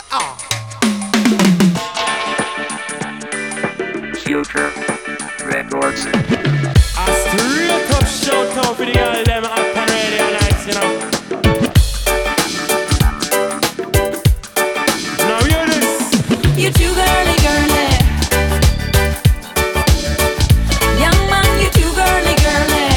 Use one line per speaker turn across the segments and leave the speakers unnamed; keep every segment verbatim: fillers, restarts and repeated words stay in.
Ah.
Future Records.
A straight up shout out for the girl them up on radio nights, you know. Now hear this.
You too girly, girly. Young man, you too girly, girly.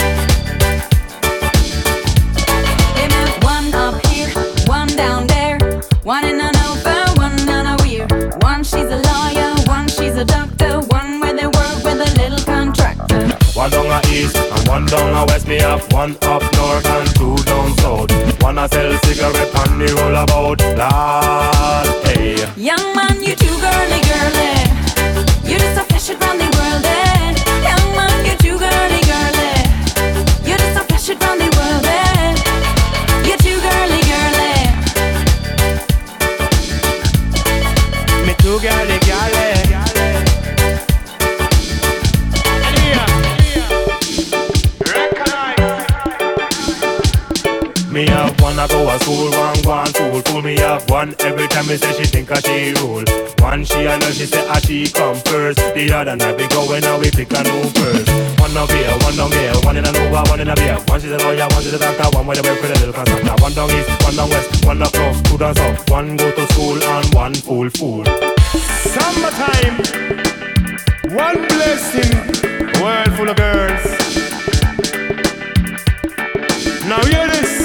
They met one up here, one down there, one in an over, one on a weir. One she's a lawyer, one she's a doctor, one where they work with a little contractor.
One down a east and one down a west. Me have one up north and two down south. One a sell cigarette and the roll about. Lord, hey.
Young man, you too girly, girly. You just a flash it round the world, eh? Young man, you too girly, girly. You just a flash it round the world, eh? You too girly, girly.
Me too girly, girly.
Me have one a go a school, one go on school. Fool me have one every time me say she think a she rule. One she a know she say a she come first. The other night we go and now we pick a new first. One down here, one down here, one in a Nova, one in a beer. One she's a lawyer, one she's a doctor, one where they work with a little contractor. One down east, one down west, one up north, two down south. One go to school and one fool fool.
Summertime, one blessing, world full of girls. Now hear this.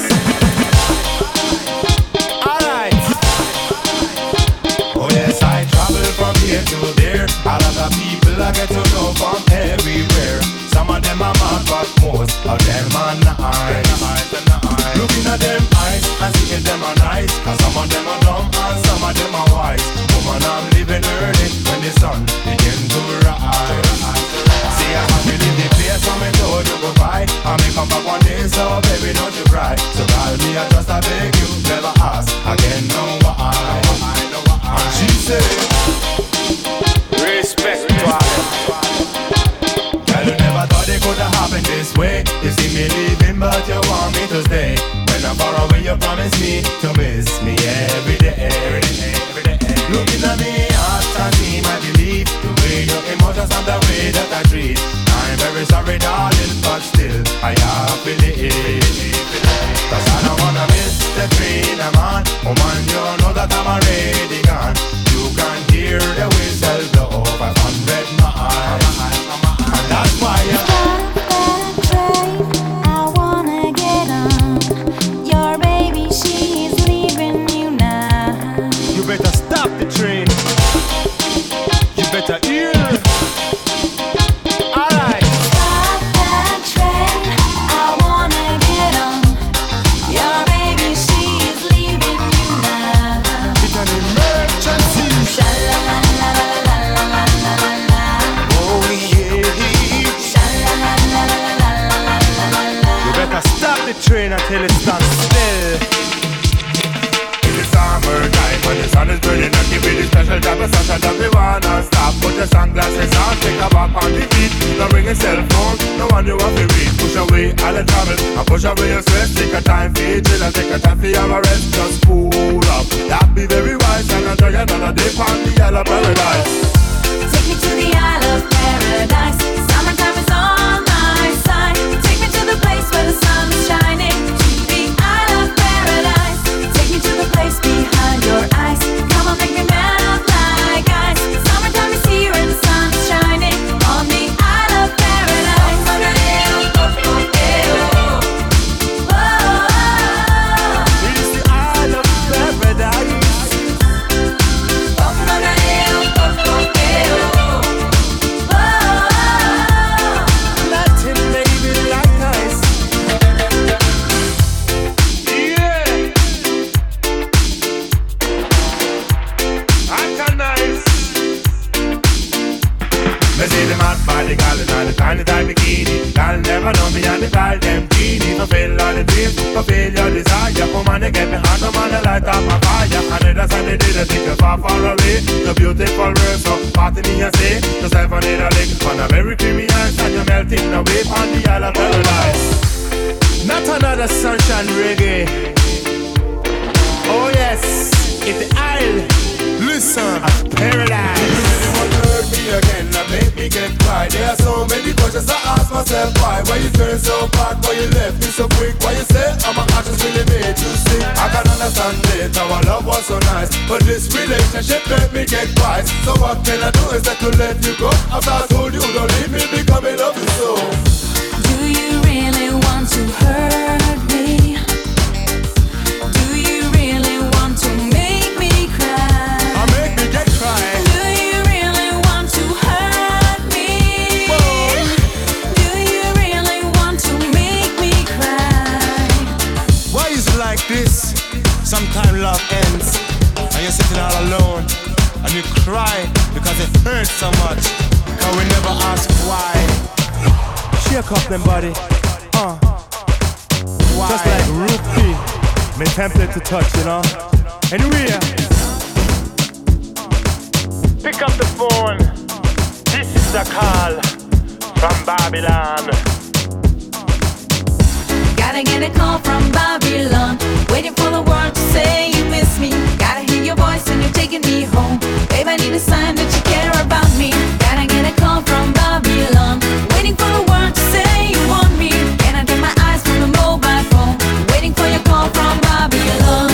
From here to there, a lot of people I get to know from everywhere. Some of them are mad, but most of them are nice. Looking at them eyes and seeing them are nice, cause some of them are dumb and some of them are wise. Woman, I'm living early when the sun begins to rise. See, I have to leave the place from me door to go by. I may come back one day, so baby, don't you cry. So call me, I just I beg you, never ask again, no why. And she said,
respect to her.
girl, you never thought it could have happened this way. You see me leaving, but you want me to stay. When I'm far away, you promise me to miss me every day, every day, every day. Looking at me, heart and seem I believe the way your emotions and the way that I treat. I'm very sorry, darling, but still I have to leave. Cause I don't wanna miss the train I'm on. Woman, you know that I'm already gone. You can hear the whistle blow five hundred miles. And that's why you
Stop that train, I wanna get on. Your baby, she's leaving you now.
You better stop the train. You better hear. Alright.
Stop that train, I wanna get on. Your baby, she's leaving you now.
It's an emergency.
Sha-la-la-la-la-la-la-la-la-la.
Oh yeah.
Sha-la-la-la-la-la-la-la-la.
You better stop the train until it stands still.
it's summertime when the sun is burning and give me the special type of sunshine that we wanna stop. Put your sunglasses on, take a walk on the beat. Don't bring a cell phone, no one you want to read. Push away all the trouble and push away your stress. Take a time for your chill and take a time for your rest. Just cool up, that be very wise. And enjoy another day on the yellow paradise.
Take me to the Isle of Paradise. Summertime is on my side. Take me to the place where the sun is shining. To the Isle of Paradise. Take me to the place behind your eyes. Come on, make me melt like ice. Summertime is here and the sun is shining on the Isle of Paradise.
It's the Isle of Paradise. Latin baby like ice. Yeah. Act nice.
Me see the mad body gal in all the tiny tiny bikini. Gal never know me and the call them genie. Fulfill all the dreams, fulfill your desire. Come on and get me hot, come on and light up my fire. And the dance and the day, take you far, far away. The beautiful words of party me and say. Just have a little lick on a very creamy ice. And you're melting away on the Isle of Paradise.
Not another sunshine reggae. Oh yes, it's the Isle
ask myself why. Why you turn so back, why you left me so quick? Why you say all my actions really made you sick? I can understand it, our love was so nice, but this relationship made me get quiet. So what can I do instead to let you go? After I told you don't leave me because I love you so.
Do you really want to hurt me? Do you really want to make me cry?
I make me get cry.
Do you really want to hurt me?
Whoa.
Do you really want to make me cry?
Why is it like this? Sometimes love ends and you're sitting all alone and you cry because it hurts so much, and we never ask why. Shake up them body, uh. Why? Just like Rupi, me tempted to touch, you know. Anyway,
Pick up the phone. This is a call from Babylon.
Gotta get a call from Babylon, waiting for the world to say you miss me. Gotta hear your voice when you're taking me home. Babe, I need a sign that you care about me. Gotta get a call from Babylon, waiting for the world to say you want me. Can I take my eyes from the mobile phone, waiting for your call from Babylon.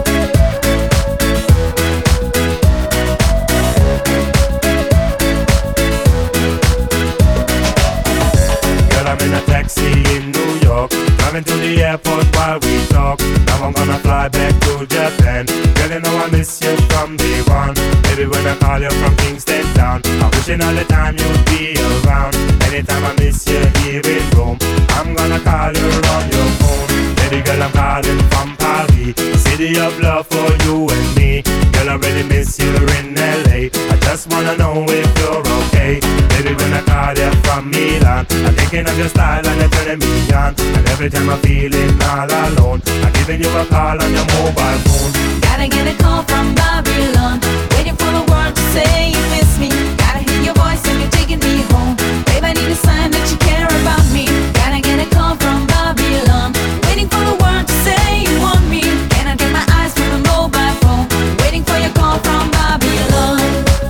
girl, I'm in a taxi in New York, driving to the airport while we talk. Now I'm gonna fly back to Japan. Girl, you know I miss you from day one. Baby, when I call you from Kingston town, I'm wishing all the time you'd be around. Anytime I miss you here in Rome, I'm gonna call you on your phone. Baby girl, I'm calling from Paris, city of love for you and me. Girl, I really miss you in L A. I just wanna know if you're okay. Baby, when I call you from Milan, I'm thinking of your style and you're turning me on. And every time I'm feeling all alone, I'm giving you a call on your mobile phone.
Gotta get a call from Babylon, waiting for the world to say you miss me. Gotta hear your voice when you're taking me home. Babe, I need a sign that you care about me. Gotta get a call from Babylon, waiting for the world to say you want me. Can I take my eyes from the mobile phone, waiting for your call from Babylon.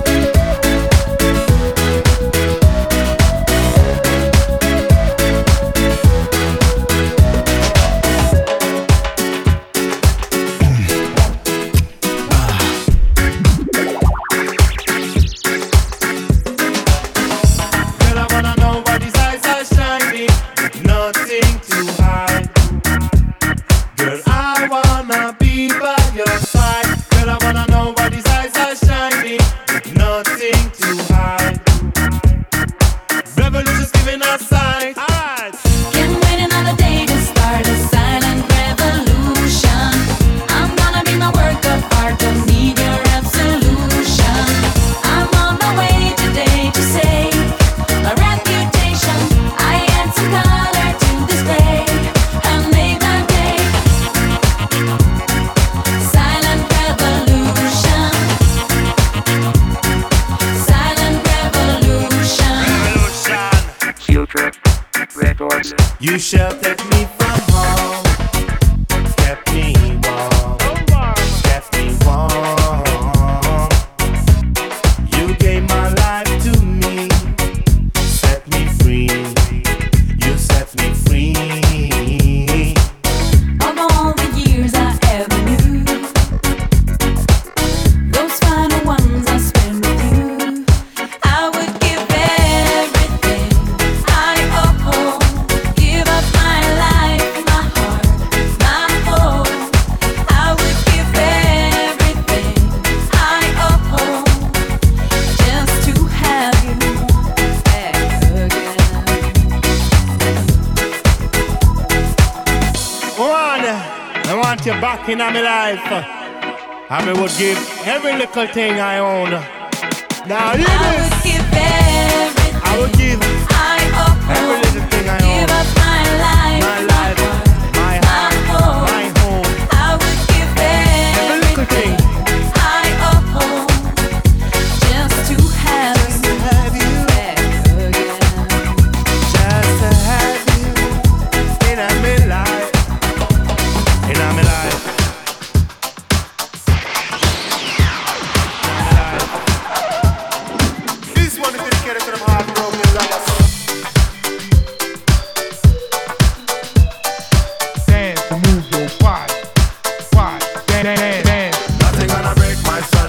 Girl, I wanna know why these eyes are shiny, with nothing to hide. Girl, I wanna be by your side. Girl, I wanna know why these eyes are shiny, with nothing to hide. Revolution's giving us sight. Alright.
Can't wait another day to start a silent revolution. I'm gonna be my work of art, don't need your absolution. I'm on my way today to save my reputation. I add some color to this day and make my day. Silent revolution. Silent revolution.
Revolution.
Future Records.
You sheltered me from home, kept me warm, kept me warm. You gave my life to me, set me free. You set me free.
Of all the years I ever knew, those final ones I spent with you, I would give everything I own, give up my life, my heart, my home. I would give everything I own, just to have you back again.
One, I want you back in my life. I me would give every little thing I own. Now hear
I
this.
would give everything
I would give
I own,
every little thing I
give
own.
up my life,
My life, my
my
heart,
home.
my home.
I would give
Every little thing.
everything I own, just to have
Just to have you,
back again.
just to have you in my life, in my life. This one is dedicated to them heartbroken lovers.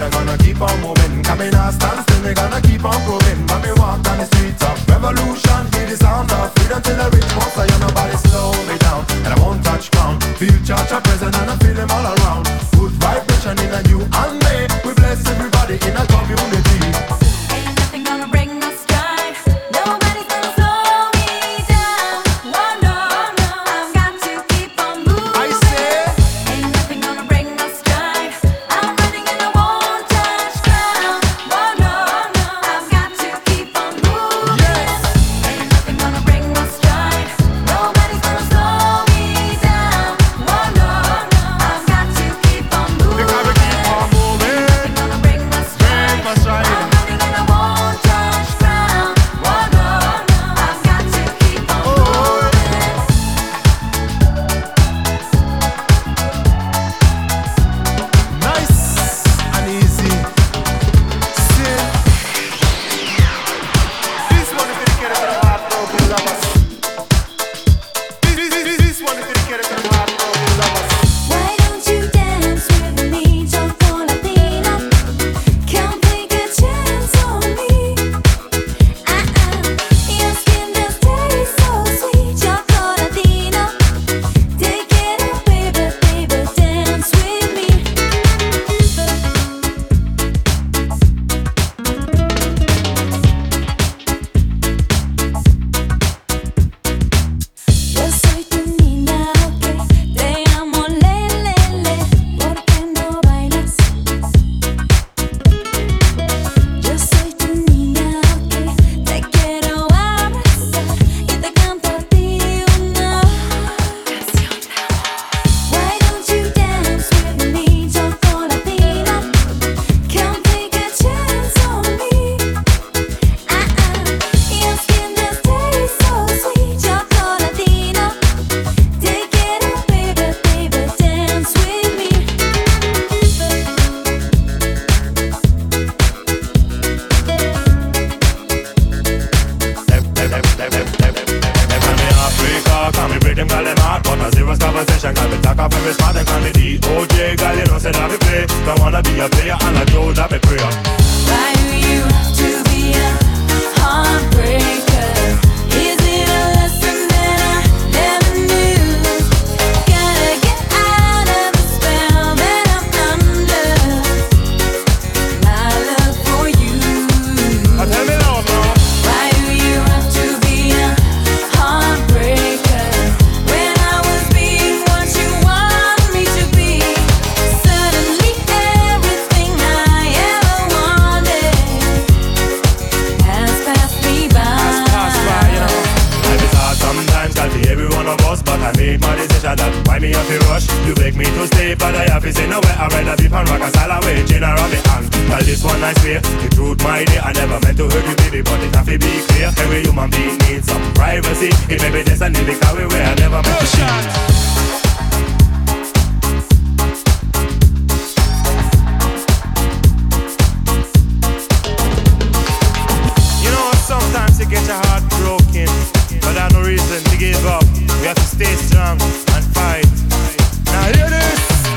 we're gonna keep on moving. Come in and stand still, we're gonna keep on growing. When we walk down the streets of revolution, hear the sound of freedom till the rich won't say, nobody slow me down, and I won't touch ground. Feel church and present and I feel them all around. Good vibration in a you and me. We bless everybody in a community.
Ain't nothing gonna break my stride. Nobody's gonna slow me down. Oh no, no, I've got to keep on moving.
I say,
ain't nothing gonna break my stride. I'm running and I won't touch ground. Oh no, no, I've got to keep on moving.
yes.
Ain't nothing gonna break my stride. Nobody's gonna slow me down. Oh no, no, I've got to keep on moving.
We gotta keep on moving.
Nothing gonna break my stride.
Break my stride.
I'm running and I won't touch ground. Oh no, no, I've got to keep on moving.
Nice and easy. See, this one is dedicated to the heartbroken lovers. This, this, this, this one is dedicated to the heartbroken lovers.
Why don't you dance with me, Chocolatina? Come take a chance on me. Uh-uh, your skin just tastes so sweet, Chocolatina. Take it up, baby, baby, dance with me. Yo soy tu niña, ok, te amo, le, le, le, ¿por qué no bailas? Yo soy tu niña, ok, te quiero abrazar y te canto a ti una canción de amor. Why don't you dance with me, Chocolatina? Come take a chance on me. Uh-uh, your skin just tastes so sweet, Chocolatina. Take it up, baby, baby, dance with me.
Call me Africa, call me Britain, call them hard, but a serious conversation. Call me talk up every spot and call me D O J. Girl, you know say that me play. Don't wanna be a player and I told that me prayer.
Why do you have to be a heartbreaker? Is it a lesson that I never knew? Gotta get out of the spell that I'm under. My love for you.
Now tell me love now.
Why do you have to be a heartbreaker when I was being what you want me to be? Suddenly everything I ever wanted has passed me by.
Pass by, you know. Life is hard sometimes, can't be every one of us, but I made my decision that why me have to rush. You beg me to stay, but I have to say nowhere. I'd rather be pan rock and style away, chain around me hand. Tell this one I swear, the truth my dear, I never meant to hurt you, baby, but it have to be clear. Every human being needs some privacy. It may be destiny because we were I never meant to be. You know, sometimes you get your heart broken, but there's no reason to give up. We have to stay strong and fight. Now hear this.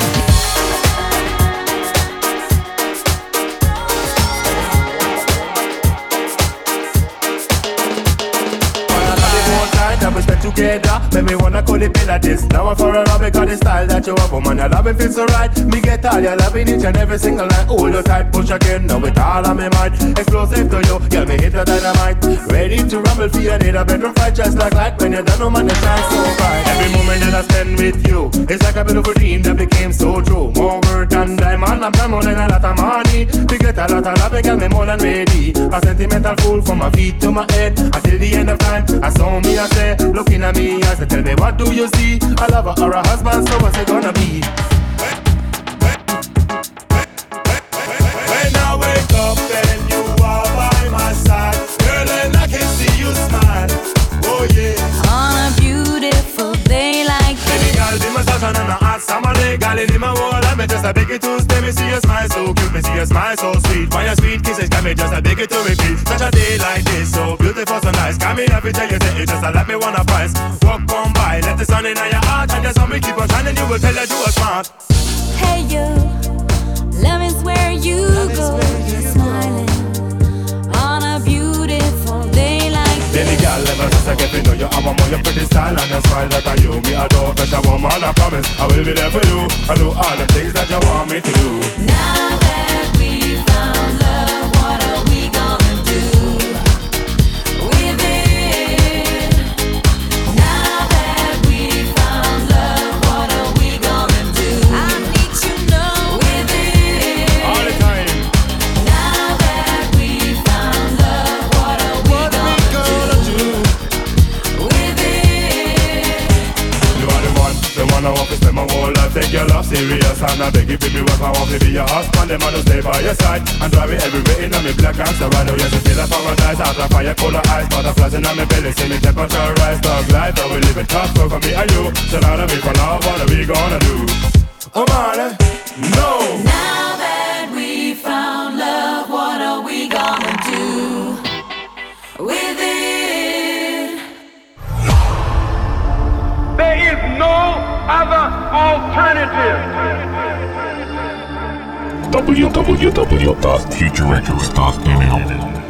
That we spent together, make me wanna call it Pilates. Now I'm for a rub because the style that you have, woman, your loving feels so right. Me get all your loving each and every single night. Hold you tight, push again, now with all of me might. Explosive to you, girl, me hit the dynamite. Ready to rumble for you, need a bedroom fight just like light. When you're done, no man, you shine so bright. Every moment that I spend with you, it's like a beautiful dream that became so true. More work than diamond, I'm more than a lot of money. We get a lot of love, girl, me more than ready. A sentimental fool from my feet to my head. Until the end of time, I saw me, I say, looking at me as they tell me, what do you see? A lover or a husband, so what's it gonna be? When I wake up and you are by my side, girl, and I can see you smile. Oh yeah.
On a beautiful day like
Baby
this,
girl, be my sunshine and a hot summer day. Girl, in my wall, I me just a beg you to stay. Me see your smile so cute, me see your smile so sweet. When your sweet kisses got me just a beg you to repeat. Such a day like this, so beautiful, so nice. Got me happy tell you say it just a let me wanna price. Walk on by, let the sun in your heart, and just me keep on shining. You will tell that you are smart.
hey you, love is where you
you have a more your pretty style and a smile that I you me adore. Better woman, I promise I will be there for you. I do all the things that you want me to do.
Now that we found love, what are we gonna do with it? Now that we found love, what are we gonna do? I need to know with it.
All the time.
Now that we found love, what are we gonna do with it?
You are the one, the one I want to spend my whole life. Take your love serious and I beg you baby work. I want to be your husband, them I to stay by your side and drive it everywhere in me black and Serato. Yes, you feel like paradise after fire, colder eyes, butterflies in my belly, see me temperature rise. Dog life, I will live it tough for me and you. So now that we for love, what are we gonna do? Oh man, no.
Now that we found love, what are we gonna do with it?
There is no other alternative.
w w w dot future records dot n l